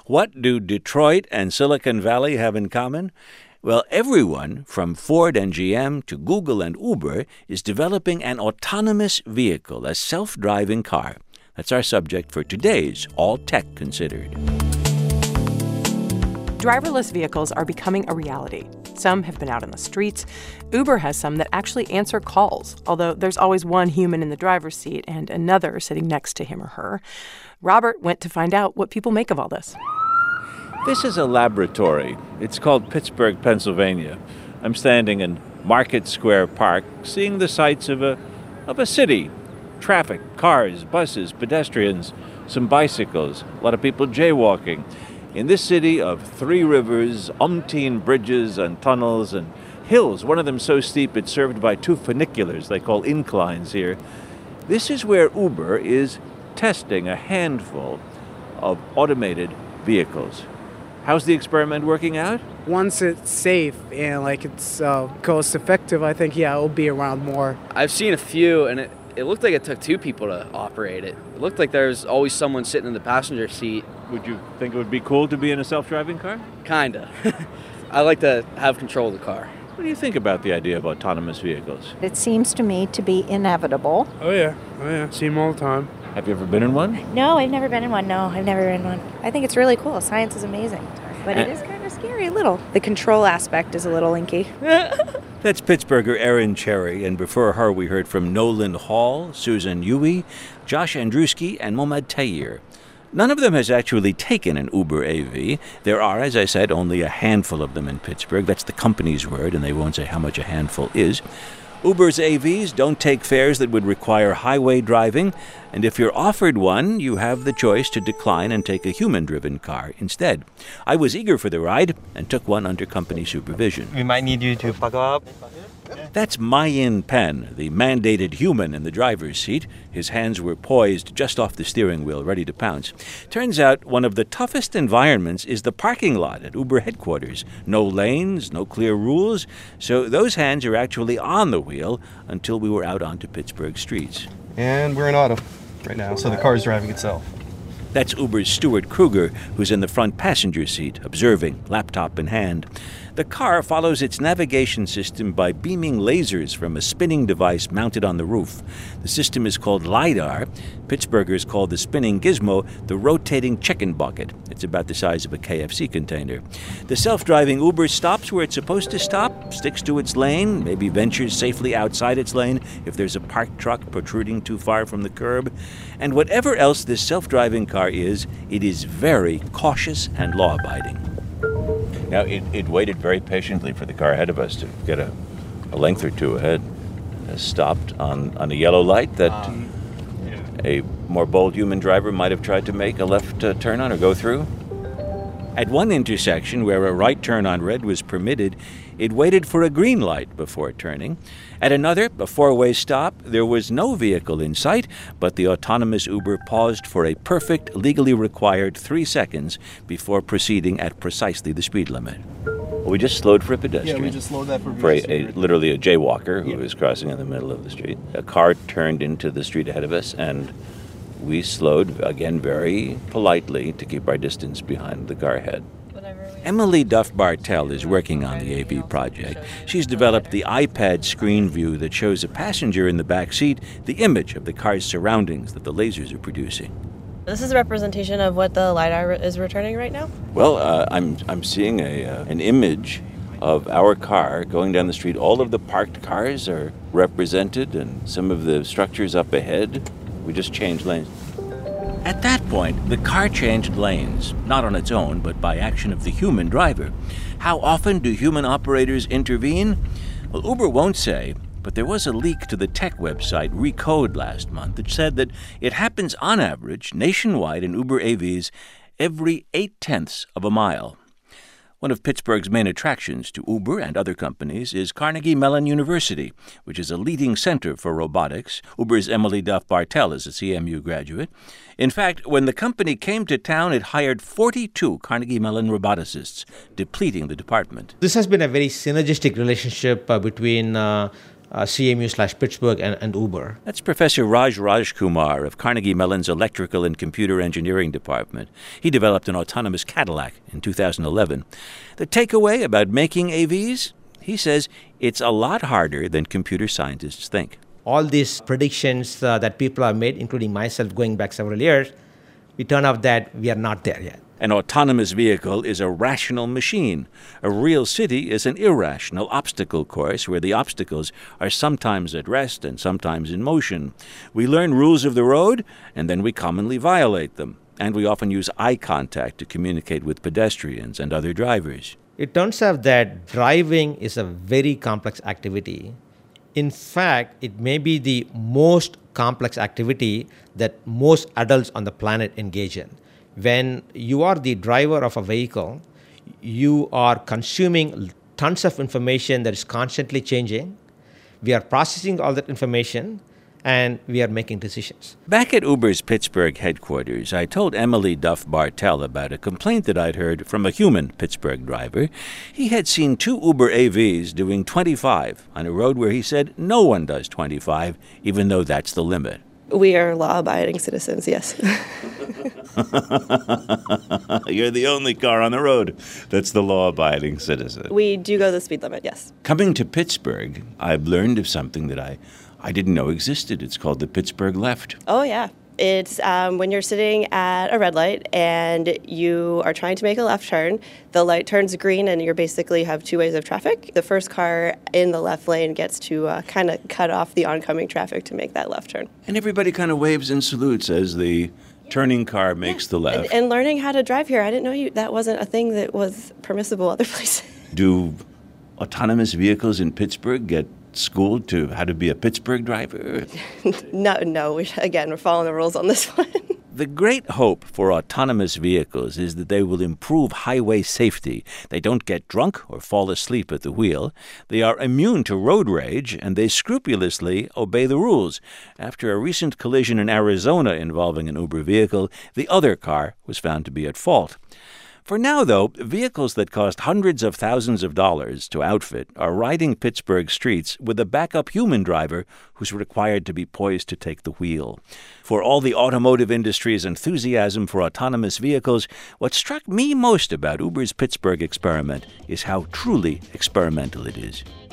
What do Detroit and Silicon Valley have in common? Well, everyone from Ford and GM to Google and Uber is developing an autonomous vehicle, a self-driving car. That's our subject for today's All Tech Considered. Driverless vehicles are becoming a reality. Some have been out in the streets. Uber has some that actually answer calls, although there's always one human in the driver's seat and another sitting next to him or her. Robert went to find out what people make of all this. This is a laboratory. It's called Pittsburgh, Pennsylvania. I'm standing in Market Square Park, seeing the sights of a city. Traffic, cars, buses, pedestrians, some bicycles, a lot of people jaywalking. In this city of three rivers, umpteen bridges and tunnels and hills, one of them so steep it's served by two funiculars they call inclines here. This is where Uber is testing a handful of automated vehicles. How's the experiment working out? Once it's safe and it's cost effective, I think, it'll be around more. I've seen a few, and it looked like it took two people to operate it. It looked like there's always someone sitting in the passenger seat. Would you think it would be cool to be in a self-driving car? Kinda. I like to have control of the car. What do you think about the idea of autonomous vehicles? It seems to me to be inevitable. Oh yeah. See them all the time. Have you ever been in one? No, I've never been in one. I think it's really cool. Science is amazing. But it is kind of scary a little. The control aspect is a little inky. That's Pittsburgher Erin Cherry, and before her we heard from Nolan Hall, Susan Yui, Josh Andruski, and Mohammad Tayyir. None of them has actually taken an Uber AV. There are, as I said, only a handful of them in Pittsburgh. That's the company's word, and they won't say how much a handful is. Uber's AVs don't take fares that would require highway driving, and if you're offered one, you have the choice to decline and take a human-driven car instead. I was eager for the ride and took one under company supervision. We might need you to buckle up. That's Mayin Pen, the mandated human in the driver's seat. His hands were poised just off the steering wheel, ready to pounce. Turns out one of the toughest environments is the parking lot at Uber headquarters. No lanes, no clear rules, so those hands are actually on the wheel until we were out onto Pittsburgh streets. And we're in auto right now, so the car is driving itself. That's Uber's Stuart Kruger, who's in the front passenger seat, observing, laptop in hand. The car follows its navigation system by beaming lasers from a spinning device mounted on the roof. The system is called LiDAR. Pittsburghers call the spinning gizmo the rotating chicken bucket. It's about the size of a KFC container. The self-driving Uber stops where it's supposed to stop, sticks to its lane, maybe ventures safely outside its lane if there's a parked truck protruding too far from the curb. And whatever else this self-driving car is, it is very cautious and law-abiding. Now, it waited very patiently for the car ahead of us to get a length or two ahead. Stopped on a yellow light that a more bold human driver might have tried to make a left turn on or go through. At one intersection where a right turn on red was permitted, it waited for a green light before turning. At another, a four-way stop, there was no vehicle in sight, but the autonomous Uber paused for a perfect, legally required 3 seconds before proceeding at precisely the speed limit. We just slowed for a pedestrian. Yeah, we just slowed that for a literally a jaywalker who was crossing in the middle of the street. A car turned into the street ahead of us, and we slowed, again, very politely to keep our distance behind the car ahead. Emily Duff Bartell is working on the AV project. She's developed the iPad screen view that shows a passenger in the back seat the image of the car's surroundings that the lasers are producing. This is a representation of what the LiDAR is returning right now? Well, I'm seeing an image of our car going down the street. All of the parked cars are represented and some of the structures up ahead. We just changed lanes. At that point, the car changed lanes, not on its own, but by action of the human driver. How often do human operators intervene? Well, Uber won't say, but there was a leak to the tech website Recode last month that said that it happens on average nationwide in Uber AVs every 0.8 of a mile. One of Pittsburgh's main attractions to Uber and other companies is Carnegie Mellon University, which is a leading center for robotics. Uber's Emily Duff Bartell is a CMU graduate. In fact, when the company came to town, it hired 42 Carnegie Mellon roboticists, depleting the department. This has been a very synergistic relationship between CMU/Pittsburgh and Uber. That's Professor Raj Rajkumar of Carnegie Mellon's Electrical and Computer Engineering Department. He developed an autonomous Cadillac in 2011. The takeaway about making AVs? He says it's a lot harder than computer scientists think. All these predictions that people have made, including myself going back several years, we turn out that we are not there yet. An autonomous vehicle is a rational machine. A real city is an irrational obstacle course where the obstacles are sometimes at rest and sometimes in motion. We learn rules of the road, and then we commonly violate them. And we often use eye contact to communicate with pedestrians and other drivers. It turns out that driving is a very complex activity. In fact, it may be the most complex activity that most adults on the planet engage in. When you are the driver of a vehicle, you are consuming tons of information that is constantly changing. We are processing all that information, and we are making decisions. Back at Uber's Pittsburgh headquarters, I told Emily Duff Bartell about a complaint that I'd heard from a human Pittsburgh driver. He had seen 2 Uber AVs doing 25 on a road where he said no one does 25, even though that's the limit. We are law-abiding citizens, yes. You're the only car on the road that's the law-abiding citizen. We do go the speed limit, yes. Coming to Pittsburgh, I've learned of something that I didn't know existed. It's called the Pittsburgh left. Oh, yeah. It's when you're sitting at a red light and you are trying to make a left turn, the light turns green and you basically have 2 ways of traffic. The first car in the left lane gets to kind of cut off the oncoming traffic to make that left turn. And everybody kind of waves and salutes as the turning car makes the left. And learning how to drive here, I didn't know that wasn't a thing that was permissible other places. Do autonomous vehicles in Pittsburgh get schooled to how to be a Pittsburgh driver? No. We're following the rules on this one. The great hope for autonomous vehicles is that they will improve highway safety. They don't get drunk or fall asleep at the wheel. They are immune to road rage, and they scrupulously obey the rules. After a recent collision in Arizona involving an Uber vehicle, the other car was found to be at fault. For now, though, vehicles that cost hundreds of thousands of dollars to outfit are riding Pittsburgh streets with a backup human driver who's required to be poised to take the wheel. For all the automotive industry's enthusiasm for autonomous vehicles, what struck me most about Uber's Pittsburgh experiment is how truly experimental it is.